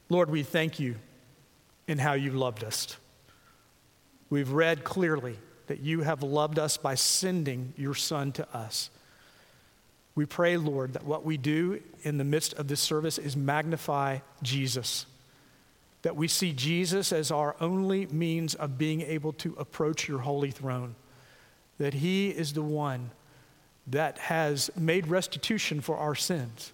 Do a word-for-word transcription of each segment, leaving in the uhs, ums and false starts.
Lord, we thank you in how you loved us. We've read clearly that you have loved us by sending your Son to us. We pray, Lord, that what we do in the midst of this service is magnify Jesus, that we see Jesus as our only means of being able to approach your holy throne, that he is the one that has made restitution for our sins,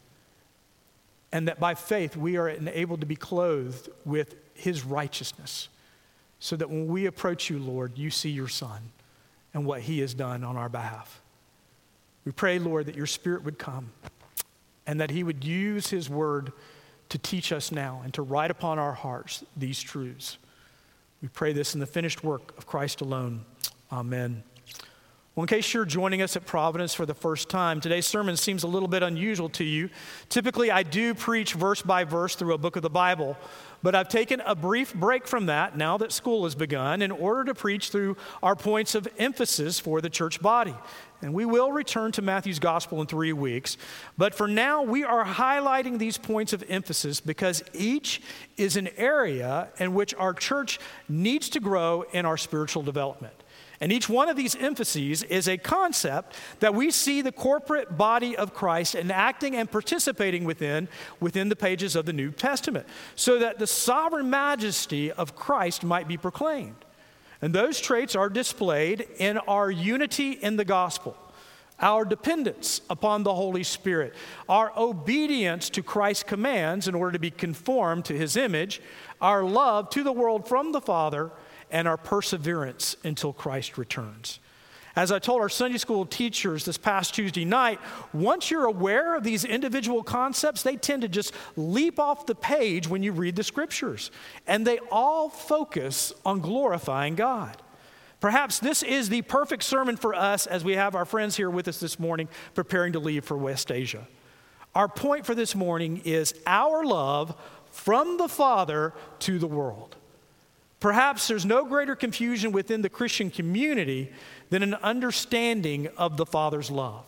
and that by faith we are enabled to be clothed with his righteousness, so that when we approach you, Lord, you see your Son and what he has done on our behalf. We pray, Lord, that your Spirit would come and that he would use his word to teach us now and to write upon our hearts these truths. We pray this in the finished work of Christ alone. Amen. Well, in case you're joining us at Providence for the first time, today's sermon seems a little bit unusual to you. Typically, I do preach verse by verse through a book of the Bible, but I've taken a brief break from that now that school has begun in order to preach through our points of emphasis for the church body. And we will return to Matthew's gospel in three weeks. But for now, we are highlighting these points of emphasis because each is an area in which our church needs to grow in our spiritual development. And each one of these emphases is a concept that we see the corporate body of Christ enacting and participating within, within the pages of the New Testament, so that the sovereign majesty of Christ might be proclaimed. And those traits are displayed in our unity in the gospel, our dependence upon the Holy Spirit, our obedience to Christ's commands in order to be conformed to his image, our love to the world from the Father, and our perseverance until Christ returns. As I told our Sunday school teachers this past Tuesday night, once you're aware of these individual concepts, they tend to just leap off the page when you read the scriptures. And they all focus on glorifying God. Perhaps this is the perfect sermon for us as we have our friends here with us this morning preparing to leave for West Asia. Our point for this morning is our love from the Father to the world. Perhaps there's no greater confusion within the Christian community than an understanding of the Father's love.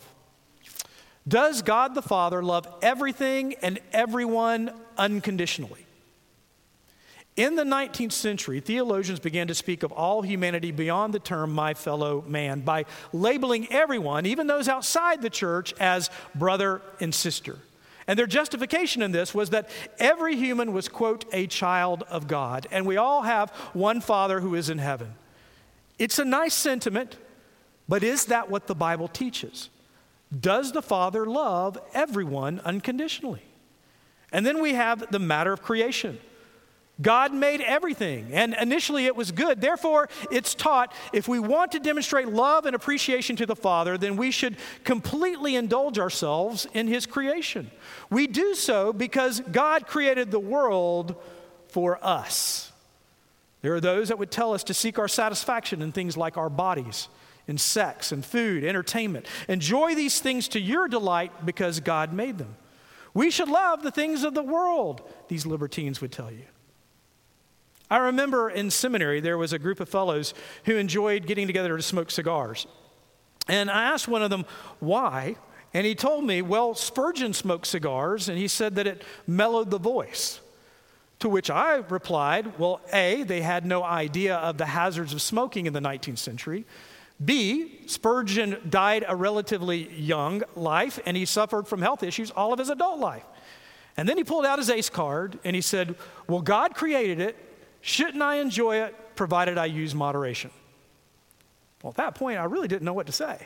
Does God the Father love everything and everyone unconditionally? In the nineteenth century, theologians began to speak of all humanity beyond the term my fellow man by labeling everyone, even those outside the church, as brother and sister. And their justification in this was that every human was, quote, a child of God, and we all have one Father who is in heaven. It's a nice sentiment, but is that what the Bible teaches? Does the Father love everyone unconditionally? And then we have the matter of creation. God made everything, and initially it was good. Therefore, it's taught if we want to demonstrate love and appreciation to the Father, then we should completely indulge ourselves in his creation. We do so because God created the world for us. There are those that would tell us to seek our satisfaction in things like our bodies, in sex and food, entertainment. Enjoy these things to your delight because God made them. We should love the things of the world, these libertines would tell you. I remember in seminary, there was a group of fellows who enjoyed getting together to smoke cigars. And I asked one of them why, and he told me, well, Spurgeon smoked cigars, and he said that it mellowed the voice. To which I replied, well, A, they had no idea of the hazards of smoking in the nineteenth century. B, Spurgeon died a relatively young life, and he suffered from health issues all of his adult life. And then he pulled out his ace card, and he said, well, God created it. Shouldn't I enjoy it, provided I use moderation? Well, at that point, I really didn't know what to say.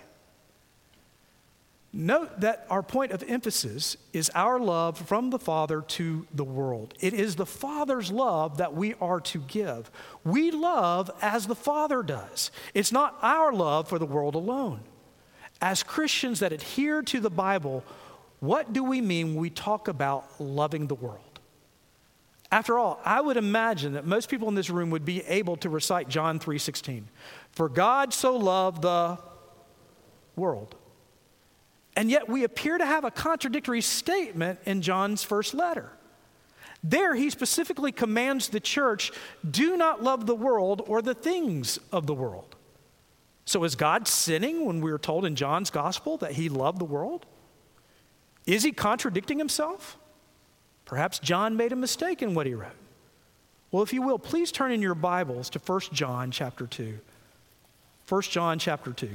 Note that our point of emphasis is our love from the Father to the world. It is the Father's love that we are to give. We love as the Father does. It's not our love for the world alone. As Christians that adhere to the Bible, what do we mean when we talk about loving the world? After all, I would imagine that most people in this room would be able to recite John three sixteen. For God so loved the world. And yet we appear to have a contradictory statement in John's first letter. There he specifically commands the church, do not love the world or the things of the world. So is God sinning when we are told in John's gospel that he loved the world? Is he contradicting himself? Perhaps John made a mistake in what he wrote. Well, if you will, please turn in your Bibles to First John chapter two. First John chapter two.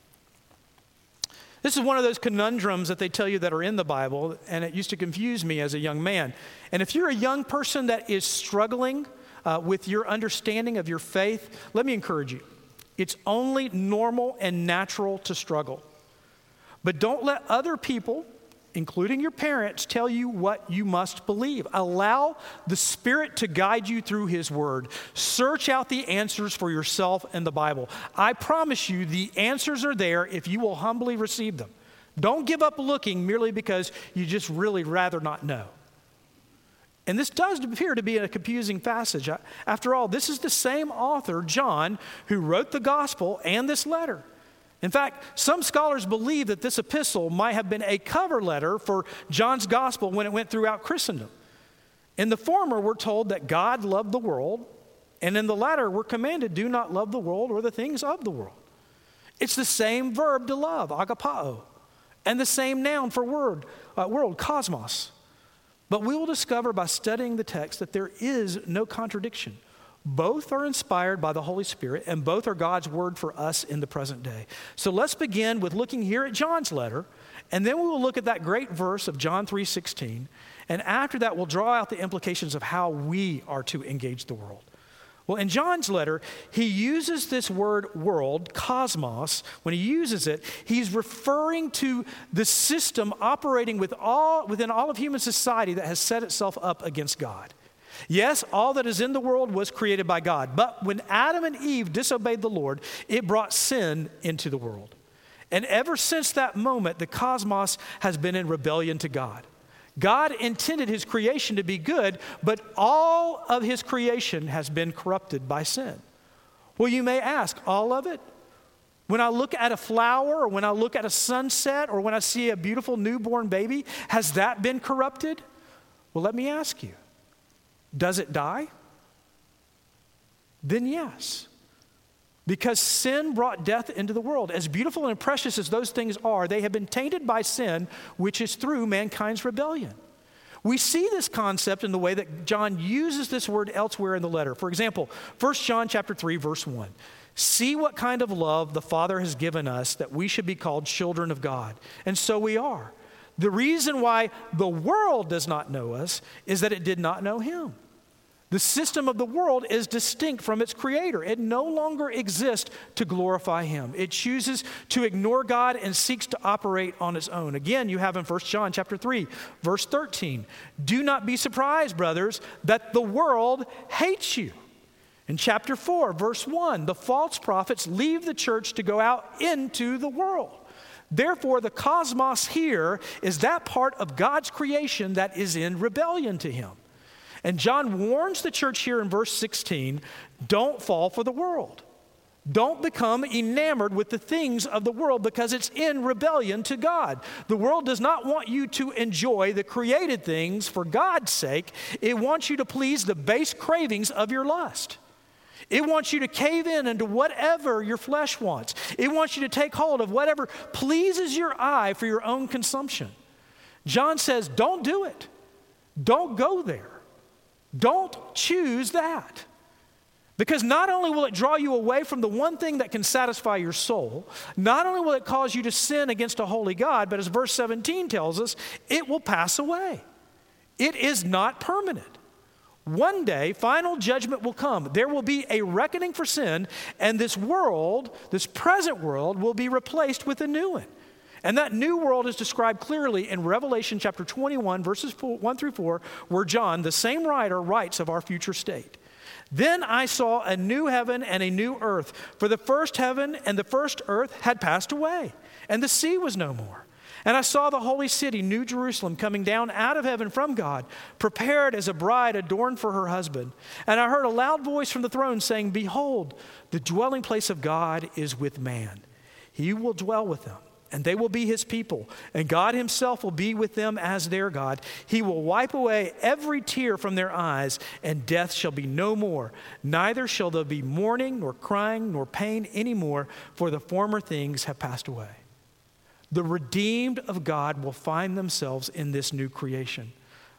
This is one of those conundrums that they tell you that are in the Bible, and it used to confuse me as a young man. And if you're a young person that is struggling uh, with your understanding of your faith, let me encourage you. It's only normal and natural to struggle. But don't let other people, including your parents, tell you what you must believe. Allow the Spirit to guide you through His Word. Search out the answers for yourself in the Bible. I promise you the answers are there if you will humbly receive them. Don't give up looking merely because you just really rather not know. And this does appear to be a confusing passage. After all, this is the same author, John, who wrote the gospel and this letter. In fact, some scholars believe that this epistle might have been a cover letter for John's gospel when it went throughout Christendom. In the former, we're told that God loved the world, and in the latter, we're commanded, do not love the world or the things of the world. It's the same verb to love, agapao, and the same noun for word, uh, world, cosmos. But we will discover by studying the text that there is no contradiction. Both are inspired by the Holy Spirit, and both are God's word for us in the present day. So let's begin with looking here at John's letter, and then we will look at that great verse of John three sixteen, and after that we'll draw out the implications of how we are to engage the world. Well, in John's letter, he uses this word world, cosmos. When he uses it, he's referring to the system operating with all, within all of human society that has set itself up against God. Yes, all that is in the world was created by God. But when Adam and Eve disobeyed the Lord, it brought sin into the world. And ever since that moment, the cosmos has been in rebellion to God. God intended his creation to be good, but all of his creation has been corrupted by sin. Well, you may ask, all of it? When I look at a flower, or when I look at a sunset, or when I see a beautiful newborn baby, has that been corrupted? Well, let me ask you. Does it die? Then yes. Because sin brought death into the world. As beautiful and precious as those things are, they have been tainted by sin, which is through mankind's rebellion. We see this concept in the way that John uses this word elsewhere in the letter. For example, First John chapter three, verse one. See what kind of love the Father has given us that we should be called children of God. And so we are. The reason why the world does not know us is that it did not know him. The system of the world is distinct from its creator. It no longer exists to glorify him. It chooses to ignore God and seeks to operate on its own. Again, you have in First John chapter three, verse thirteen, do not be surprised, brothers, that the world hates you. In chapter four, verse one, the false prophets leave the church to go out into the world. Therefore, the cosmos here is that part of God's creation that is in rebellion to him. And John warns the church here in verse sixteen, don't fall for the world. Don't become enamored with the things of the world because it's in rebellion to God. The world does not want you to enjoy the created things for God's sake. It wants you to please the base cravings of your lust. It wants you to cave in into whatever your flesh wants. It wants you to take hold of whatever pleases your eye for your own consumption. John says, don't do it. Don't go there. Don't choose that. Because not only will it draw you away from the one thing that can satisfy your soul, not only will it cause you to sin against a holy God, but as verse seventeen tells us, it will pass away. It is not permanent. One day, final judgment will come. There will be a reckoning for sin, and this world, this present world, will be replaced with a new one. And that new world is described clearly in Revelation chapter twenty-one, verses one through four, where John, the same writer, writes of our future state. Then I saw a new heaven and a new earth, for the first heaven and the first earth had passed away, and the sea was no more. And I saw the holy city, New Jerusalem, coming down out of heaven from God, prepared as a bride adorned for her husband. And I heard a loud voice from the throne saying, behold, the dwelling place of God is with man. He will dwell with them, and they will be his people. And God himself will be with them as their God. He will wipe away every tear from their eyes, and death shall be no more. Neither shall there be mourning, nor crying, nor pain anymore, for the former things have passed away. The redeemed of God will find themselves in this new creation.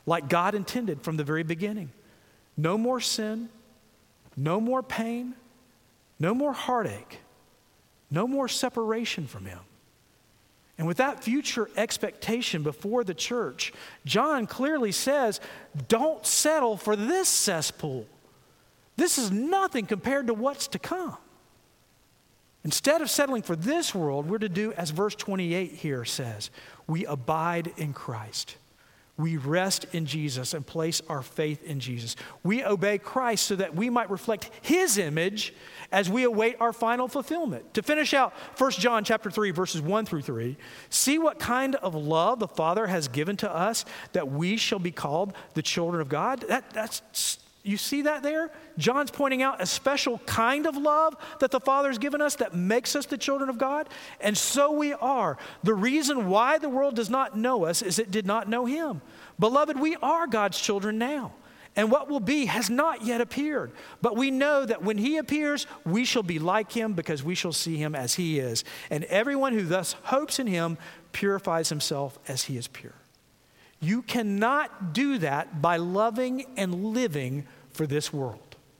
like God intended from the very beginning. No more sin, no more pain, no more heartache, no more separation from him. And with that future expectation before the church, John clearly says, don't settle for this cesspool. This is nothing compared to what's to come. Instead of settling for this world, we're to do as verse twenty-eight here says, we abide in Christ. We rest in Jesus and place our faith in Jesus. We obey Christ so that we might reflect his image as we await our final fulfillment. To finish out First John chapter three, verses one through three, see what kind of love the Father has given to us that we shall be called the children of God. That, that's, you see that there? John's pointing out a special kind of love that the Father has given us that makes us the children of God. And so we are. The reason why the world does not know us is it did not know him. Beloved, we are God's children now. And what will be has not yet appeared. But we know that when he appears, we shall be like him because we shall see him as he is. And everyone who thus hopes in him purifies himself as he is pure. You cannot do that by loving and living for this world.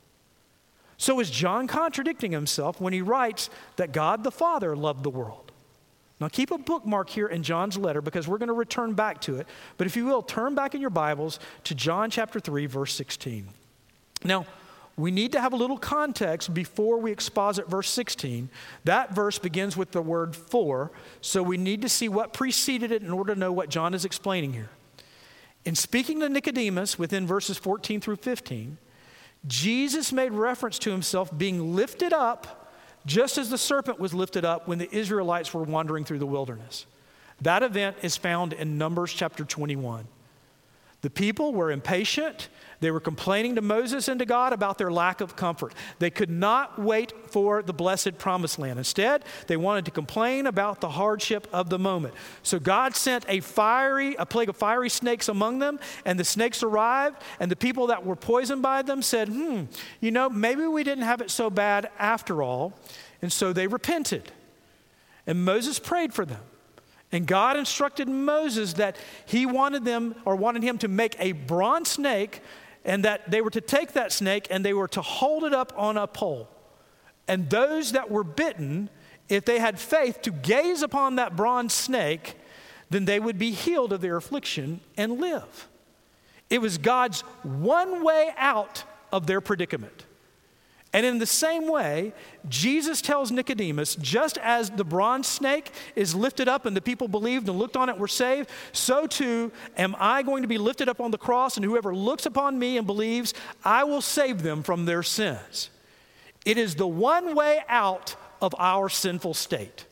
So is John contradicting himself when he writes that God the Father loved the world? Now keep a bookmark here in John's letter because we're going to return back to it. But if you will, turn back in your Bibles to John chapter three, verse sixteen. Now, we need to have a little context before we exposit verse sixteen. That verse begins with the word for, so we need to see what preceded it in order to know what John is explaining here. In speaking to Nicodemus within verses fourteen through fifteen, Jesus made reference to himself being lifted up just as the serpent was lifted up when the Israelites were wandering through the wilderness. That event is found in Numbers chapter twenty-one. The people were impatient. They were complaining to Moses and to God about their lack of comfort. They could not wait for the blessed promised land. Instead, they wanted to complain about the hardship of the moment. So God sent a fiery, a plague of fiery snakes among them, and the snakes arrived, and the people that were poisoned by them said, hmm, you know, maybe we didn't have it so bad after all. And so they repented. And Moses prayed for them. And God instructed Moses that he wanted them or wanted him to make a bronze snake and that they were to take that snake and they were to hold it up on a pole. And those that were bitten, if they had faith to gaze upon that bronze snake, then they would be healed of their affliction and live. It was God's one way out of their predicament. And in the same way, Jesus tells Nicodemus, just as the bronze snake is lifted up and the people believed and looked on it were saved, so too am I going to be lifted up on the cross, and whoever looks upon me and believes, I will save them from their sins. It is the one way out of our sinful state.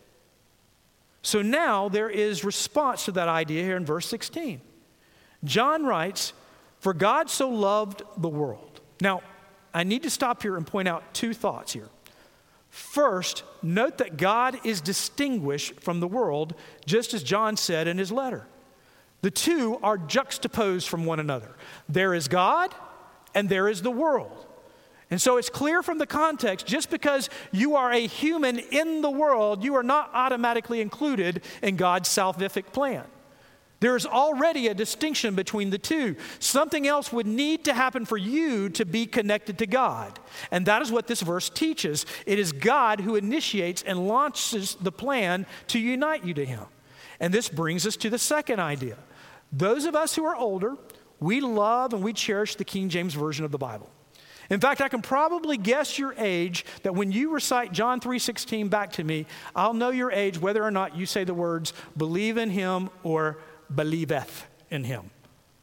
So now there is response to that idea here in verse sixteen. John writes, for God so loved the world. Now, I need to stop here and point out two thoughts here. First, note that God is distinguished from the world, just as John said in his letter. The two are juxtaposed from one another. There is God and there is the world. And so it's clear from the context, just because you are a human in the world, you are not automatically included in God's salvific plan. There is already a distinction between the two. Something else would need to happen for you to be connected to God. And that is what this verse teaches. It is God who initiates and launches the plan to unite you to him. And this brings us to the second idea. Those of us who are older, we love and we cherish the King James Version of the Bible. In fact, I can probably guess your age that when you recite John three sixteen back to me, I'll know your age whether or not you say the words believe in him or believeth in him.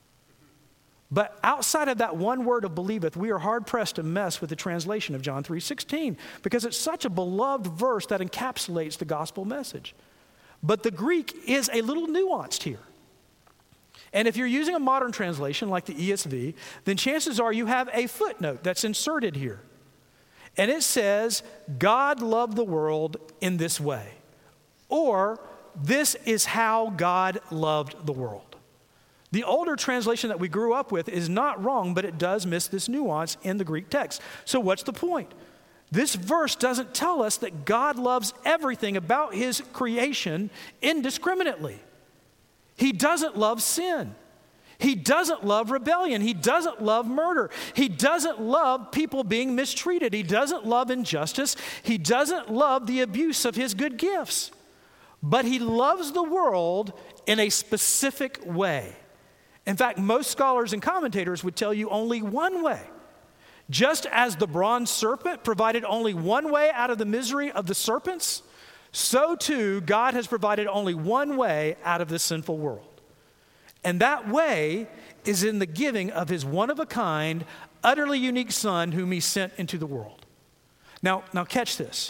But outside of that one word of believeth, we are hard-pressed to mess with the translation of John three sixteen because it's such a beloved verse that encapsulates the gospel message. But the Greek is a little nuanced here. And if you're using a modern translation like the E S V, then chances are you have a footnote that's inserted here. And it says, God loved the world in this way. Or, this is how God loved the world. The older translation that we grew up with is not wrong, but it does miss this nuance in the Greek text. So what's the point? This verse doesn't tell us that God loves everything about his creation indiscriminately. He doesn't love sin. He doesn't love rebellion. He doesn't love murder. He doesn't love people being mistreated. He doesn't love injustice. He doesn't love the abuse of his good gifts. But he loves the world in a specific way. In fact, most scholars and commentators would tell you only one way. Just as the bronze serpent provided only one way out of the misery of the serpents, so too God has provided only one way out of this sinful world. And that way is in the giving of his one-of-a-kind, utterly unique Son whom he sent into the world. Now, now catch this.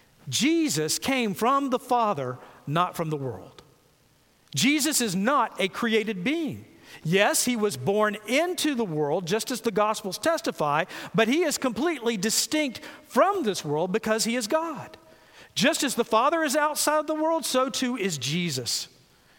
Jesus came from the Father, not from the world. Jesus is not a created being. Yes, he was born into the world, just as the Gospels testify, but he is completely distinct from this world because he is God. Just as the Father is outside the world, so too is Jesus.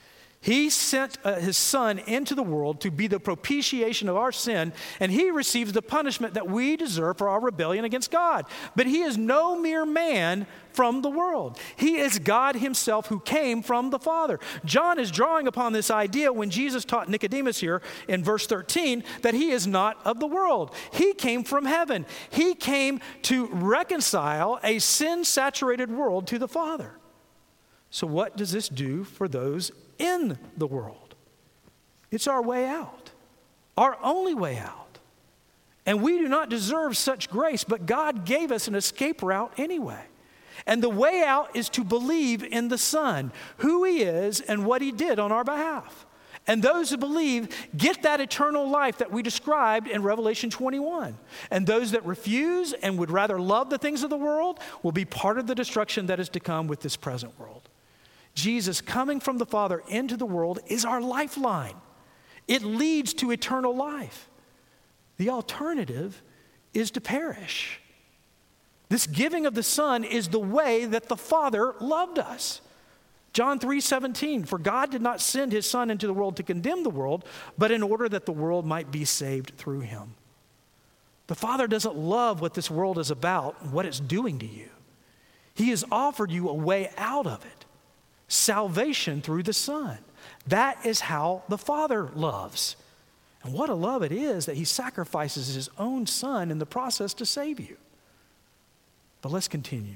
He sent uh, his Son into the world to be the propitiation of our sin, and he receives the punishment that we deserve for our rebellion against God. But he is no mere man from the world. He is God himself who came from the Father. John is drawing upon this idea when Jesus taught Nicodemus here in verse thirteen that he is not of the world. He came from heaven. He came to reconcile a sin-saturated world to the Father. So what does this do for those in the world? It's our way out, our only way out. And we do not deserve such grace, but God gave us an escape route anyway. And the way out is to believe in the Son, who he is and what he did on our behalf. And those who believe get that eternal life that we described in Revelation twenty-one. And those that refuse and would rather love the things of the world will be part of the destruction that is to come with this present world. Jesus coming from the Father into the world is our lifeline. It leads to eternal life. The alternative is to perish. This giving of the Son is the way that the Father loved us. John three seventeen, for God did not send his Son into the world to condemn the world, but in order that the world might be saved through him. The Father doesn't love what this world is about and what it's doing to you. He has offered you a way out of it. Salvation through the Son. That is how the Father loves. And what a love it is that he sacrifices his own Son in the process to save you. But let's continue.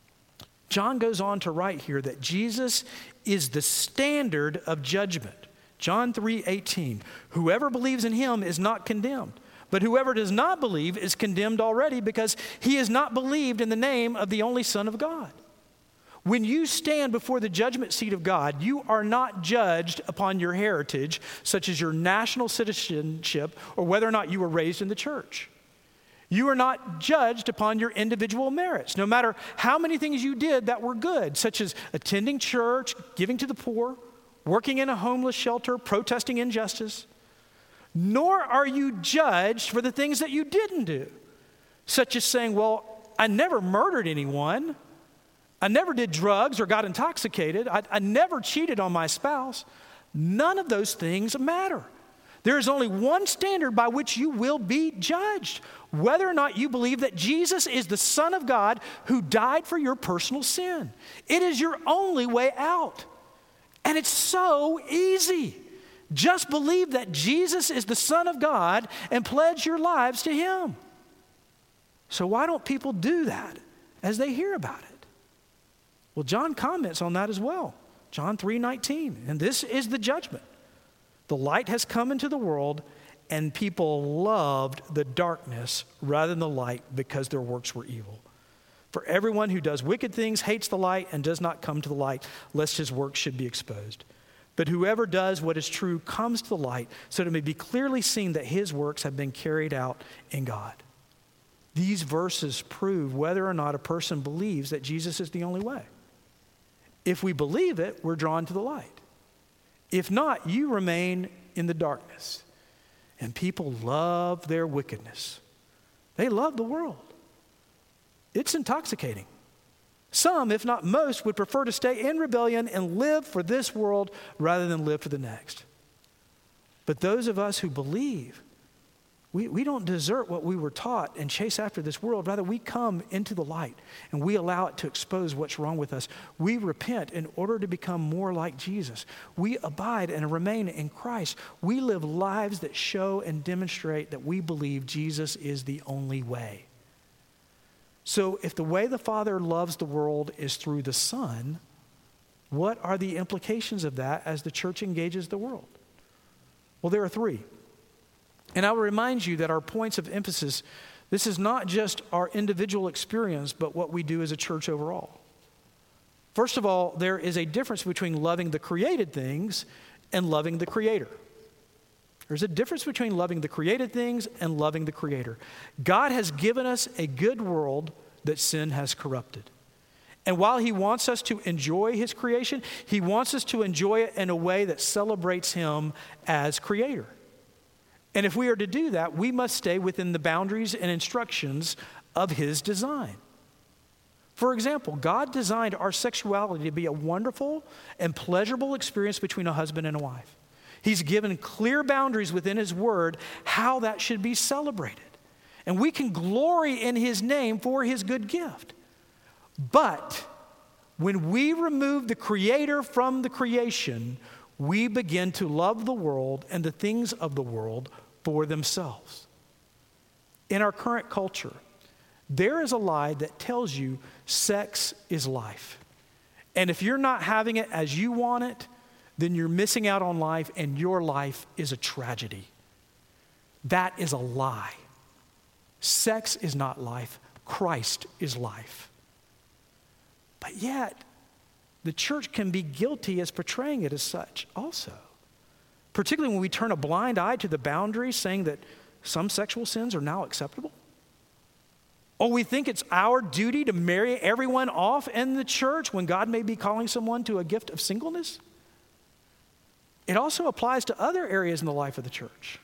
John goes on to write here that Jesus is the standard of judgment. John three eighteen, whoever believes in him is not condemned, but whoever does not believe is condemned already because he has not believed in the name of the only Son of God. When you stand before the judgment seat of God, you are not judged upon your heritage, such as your national citizenship or whether or not you were raised in the church. You are not judged upon your individual merits, no matter how many things you did that were good, such as attending church, giving to the poor, working in a homeless shelter, protesting injustice. Nor are you judged for the things that you didn't do, such as saying, well, I never murdered anyone. I never did drugs or got intoxicated. I, I never cheated on my spouse. None of those things matter. There is only one standard by which you will be judged, whether or not you believe that Jesus is the Son of God who died for your personal sin. It is your only way out. And it's so easy. Just believe that Jesus is the Son of God and pledge your lives to him. So why don't people do that as they hear about it? Well, John comments on that as well. John three nineteen, and this is the judgment. The light has come into the world, and people loved the darkness rather than the light because their works were evil. For everyone who does wicked things hates the light and does not come to the light, lest his works should be exposed. But whoever does what is true comes to the light, so that it may be clearly seen that his works have been carried out in God. These verses prove whether or not a person believes that Jesus is the only way. If we believe it, we're drawn to the light. If not, you remain in the darkness. And people love their wickedness. They love the world. It's intoxicating. Some, if not most, would prefer to stay in rebellion and live for this world rather than live for the next. But those of us who believe, we, we don't desert what we were taught and chase after this world. Rather, we come into the light and we allow it to expose what's wrong with us. We repent in order to become more like Jesus. We abide and remain in Christ. We live lives that show and demonstrate that we believe Jesus is the only way. So if the way the Father loves the world is through the Son, what are the implications of that as the church engages the world? Well, there are three. And I will remind you that our points of emphasis, this is not just our individual experience, but what we do as a church overall. First of all, there is a difference between loving the created things and loving the Creator. There's a difference between loving the created things and loving the Creator. God has given us a good world that sin has corrupted. And while he wants us to enjoy his creation, he wants us to enjoy it in a way that celebrates him as Creator. And if we are to do that, we must stay within the boundaries and instructions of his design. For example, God designed our sexuality to be a wonderful and pleasurable experience between a husband and a wife. He's given clear boundaries within his word how that should be celebrated. And we can glory in his name for his good gift. But when we remove the Creator from the creation, we begin to love the world and the things of the world for themselves. In our current culture, there is a lie that tells you sex is life. And if you're not having it as you want it, then you're missing out on life and your life is a tragedy. That is a lie. Sex is not life. Christ is life. But yet, the church can be guilty as portraying it as such also. Particularly when we turn a blind eye to the boundaries, saying that some sexual sins are now acceptable. Or we think it's our duty to marry everyone off in the church when God may be calling someone to a gift of singleness. It also applies to other areas in the life of the church.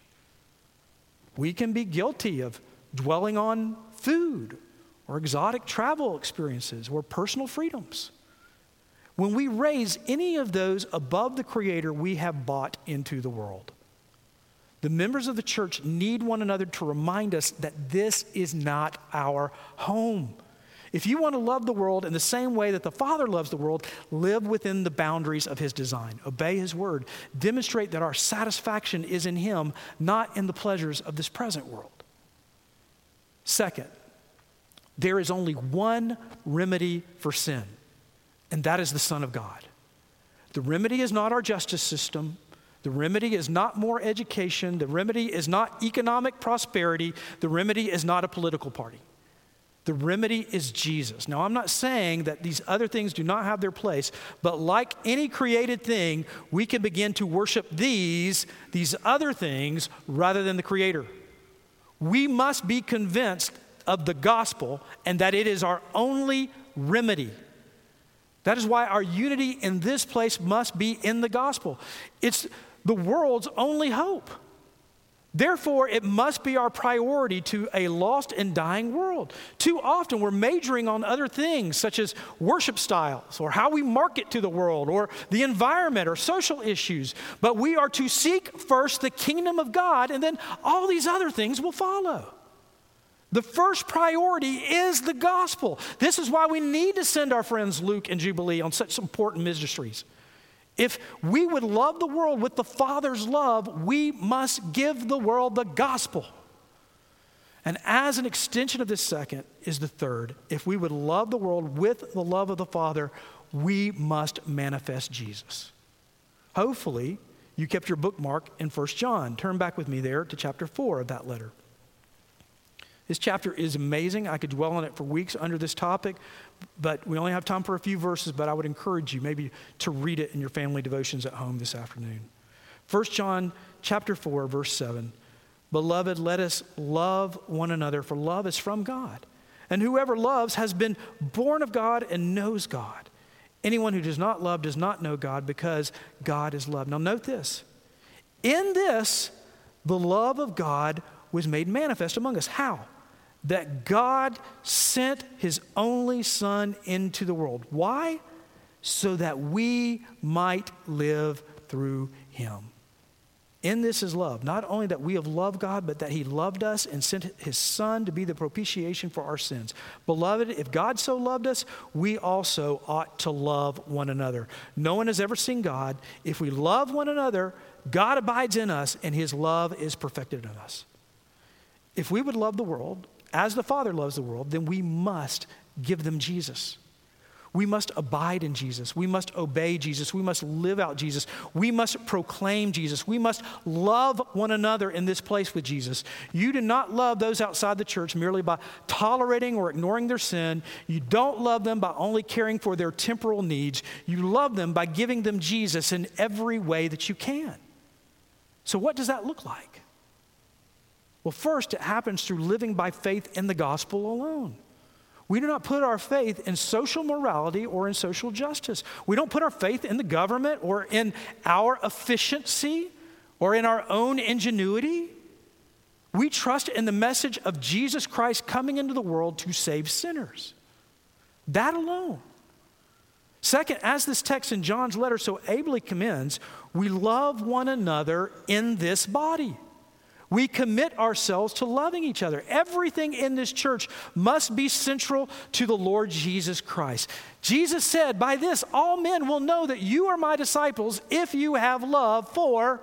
We can be guilty of dwelling on food or exotic travel experiences or personal freedoms. When we raise any of those above the Creator, we have bought into the world. The members of the church need one another to remind us that this is not our home. If you want to love the world in the same way that the Father loves the world, live within the boundaries of his design. Obey his word. Demonstrate that our satisfaction is in him, not in the pleasures of this present world. Second, there is only one remedy for sin, and that is the Son of God. The remedy is not our justice system. The remedy is not more education. The remedy is not economic prosperity. The remedy is not a political party. The remedy is Jesus. Now, I'm not saying that these other things do not have their place, but like any created thing, we can begin to worship these, these other things rather than the Creator. We must be convinced of the gospel and that it is our only remedy. That is why our unity in this place must be in the gospel. It's the world's only hope. Therefore, it must be our priority to a lost and dying world. Too often, we're majoring on other things such as worship styles or how we market to the world or the environment or social issues. But we are to seek first the kingdom of God, and then all these other things will follow. The first priority is the gospel. This is why we need to send our friends Luke and Jubilee on such important ministries. If we would love the world with the Father's love, we must give the world the gospel. And as an extension of this second is the third. If we would love the world with the love of the Father, we must manifest Jesus. Hopefully, you kept your bookmark in First John. Turn back with me there to chapter four of that letter. This chapter is amazing. I could dwell on it for weeks under this topic, but we only have time for a few verses, but I would encourage you maybe to read it in your family devotions at home this afternoon. First John chapter four, verse seven. Beloved, let us love one another, for love is from God. And whoever loves has been born of God and knows God. Anyone who does not love does not know God, because God is love. Now note this. In this, the love of God was made manifest among us. How? That God sent his only Son into the world. Why? So that we might live through him. In this is love, not only that we have loved God, but that he loved us and sent his son to be the propitiation for our sins. Beloved, if God so loved us, we also ought to love one another. No one has ever seen God. If we love one another, God abides in us and his love is perfected in us. If we would love the world as the Father loves the world, then we must give them Jesus. We must abide in Jesus. We must obey Jesus. We must live out Jesus. We must proclaim Jesus. We must love one another in this place with Jesus. You do not love those outside the church merely by tolerating or ignoring their sin. You don't love them by only caring for their temporal needs. You love them by giving them Jesus in every way that you can. So what does that look like? Well, first, it happens through living by faith in the gospel alone. We do not put our faith in social morality or in social justice. We don't put our faith in the government or in our efficiency or in our own ingenuity. We trust in the message of Jesus Christ coming into the world to save sinners. That alone. Second, as this text in John's letter so ably commends, we love one another in this body. We commit ourselves to loving each other. Everything in this church must be central to the Lord Jesus Christ. Jesus said, by this, all men will know that you are my disciples if you have love for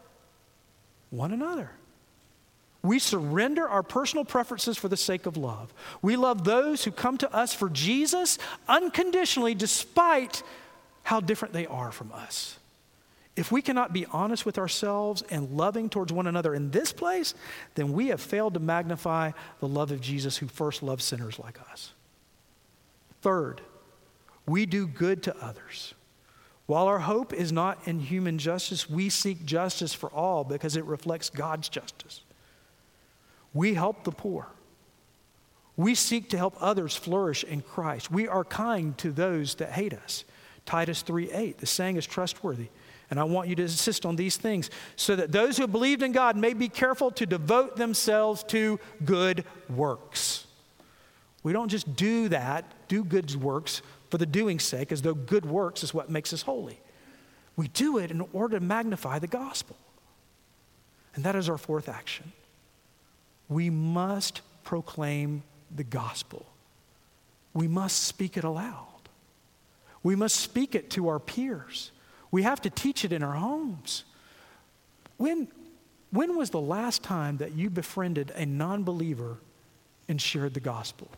one another. We surrender our personal preferences for the sake of love. We love those who come to us for Jesus unconditionally, despite how different they are from us. If we cannot be honest with ourselves and loving towards one another in this place, then we have failed to magnify the love of Jesus who first loved sinners like us. Third, we do good to others. While our hope is not in human justice, we seek justice for all because it reflects God's justice. We help the poor. We seek to help others flourish in Christ. We are kind to those that hate us. Titus three eight, the saying is trustworthy. And I want you to insist on these things so that those who have believed in God may be careful to devote themselves to good works. We don't just do that, do good works for the doing's sake, as though good works is what makes us holy. We do it in order to magnify the gospel. And that is our fourth action. We must proclaim the gospel. We must speak it aloud. We must speak it to our peers. We have to teach it in our homes. When, when was the last time that you befriended a non-believer and shared the gospel?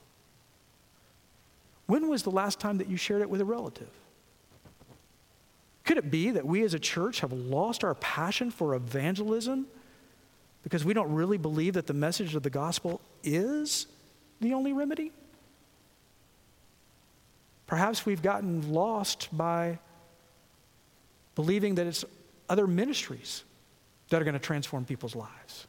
When was the last time that you shared it with a relative? Could it be that we as a church have lost our passion for evangelism because we don't really believe that the message of the gospel is the only remedy? Perhaps we've gotten lost by believing that it's other ministries that are going to transform people's lives.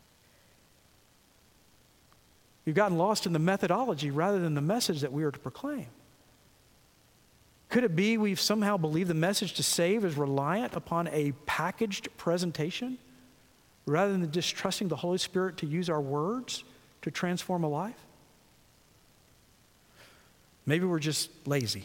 We've gotten lost in the methodology rather than the message that we are to proclaim. Could it be we've somehow believed the message to save is reliant upon a packaged presentation rather than just trusting the Holy Spirit to use our words to transform a life? Maybe we're just lazy.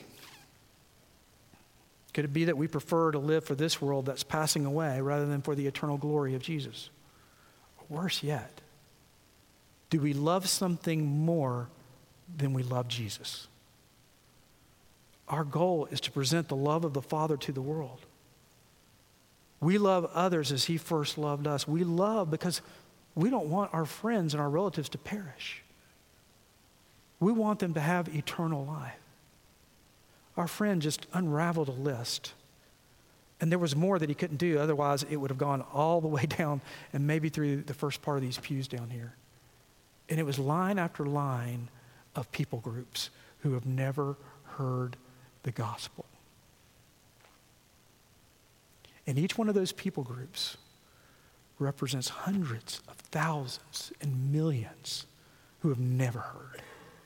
Could it be that we prefer to live for this world that's passing away rather than for the eternal glory of Jesus? Or worse yet, do we love something more than we love Jesus? Our goal is to present the love of the Father to the world. We love others as he first loved us. We love because we don't want our friends and our relatives to perish. We want them to have eternal life. Our friend just unraveled a list. And there was more that he couldn't do. Otherwise, it would have gone all the way down and maybe through the first part of these pews down here. And it was line after line of people groups who have never heard the gospel. And each one of those people groups represents hundreds of thousands and millions who have never heard.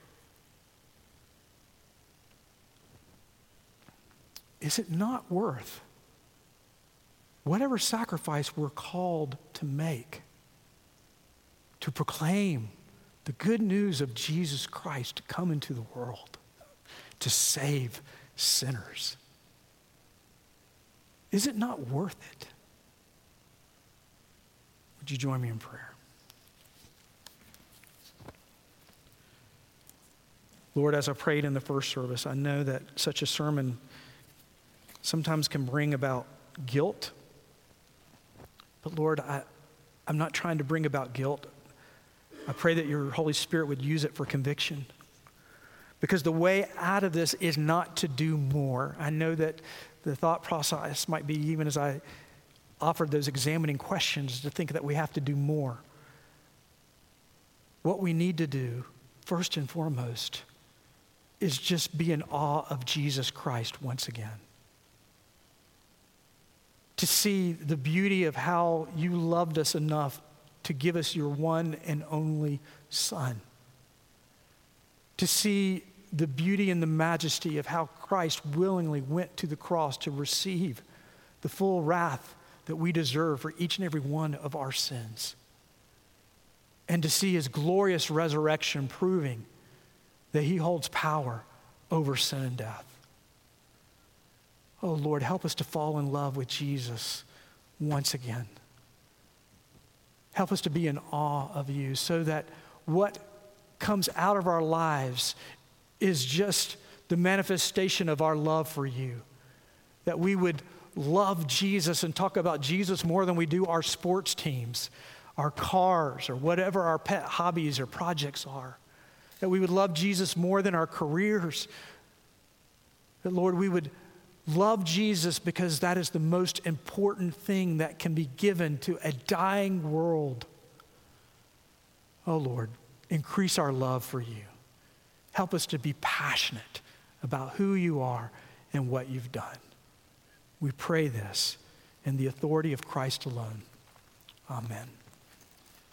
Is it not worth whatever sacrifice we're called to make to proclaim the good news of Jesus Christ to come into the world, to save sinners? Is it not worth it? Would you join me in prayer? Lord, as I prayed in the first service, I know that such a sermon sometimes can bring about guilt. But Lord, I, I'm not trying to bring about guilt. I pray that your Holy Spirit would use it for conviction. Because the way out of this is not to do more. I know that the thought process might be, even as I offered those examining questions, to think that we have to do more. What we need to do, first and foremost, is just be in awe of Jesus Christ once again. To see the beauty of how you loved us enough to give us your one and only Son. To see the beauty and the majesty of how Christ willingly went to the cross to receive the full wrath that we deserve for each and every one of our sins. And to see his glorious resurrection proving that he holds power over sin and death. Oh Lord, help us to fall in love with Jesus once again. Help us to be in awe of you so that what comes out of our lives is just the manifestation of our love for you. That we would love Jesus and talk about Jesus more than we do our sports teams, our cars, or whatever our pet hobbies or projects are. That we would love Jesus more than our careers. That, Lord, we would love Jesus because that is the most important thing that can be given to a dying world. Oh, Lord, increase our love for you. Help us to be passionate about who you are and what you've done. We pray this in the authority of Christ alone. Amen.